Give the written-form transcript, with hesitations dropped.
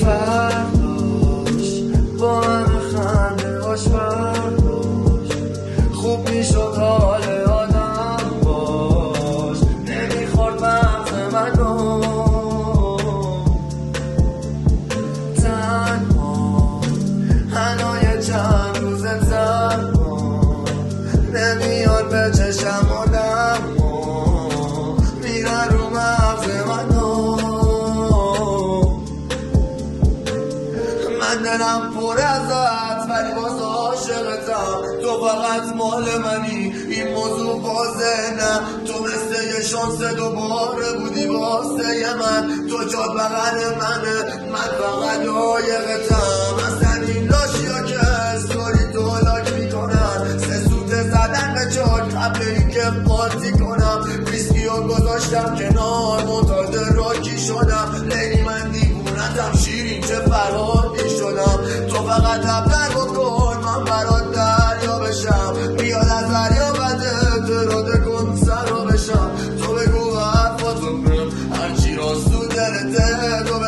فرداش با همه خنده هاش برداشت خوب میشد حال آدم باش نمیخورد مغز منو تنها هنای چند روز تنها نمیاد به چشم آدم میره رو مغز منو من دلم پر ازت ولی باز عاشقتم تو فقط مال منی این موضوع واضح نه تو مثل یه شانس دوباره بودی واسه من تو جات بغل منه من فقط لایقتم اصلا این لاشیا که استوری تو لاک میکنن سه سوته زدن به چاک قبل اینکه پارتی کنم ویسکیو گذاشتم کنار معتاد راکی شدم لیلی من دیوونتم شیرین چه فرادی شدم تو فقط دفتر بکن من برات دریا بشم بیاد از دریا بده تراده کن سر رو بشم تو بگو حرفاتو برم هرچی راست تو دلته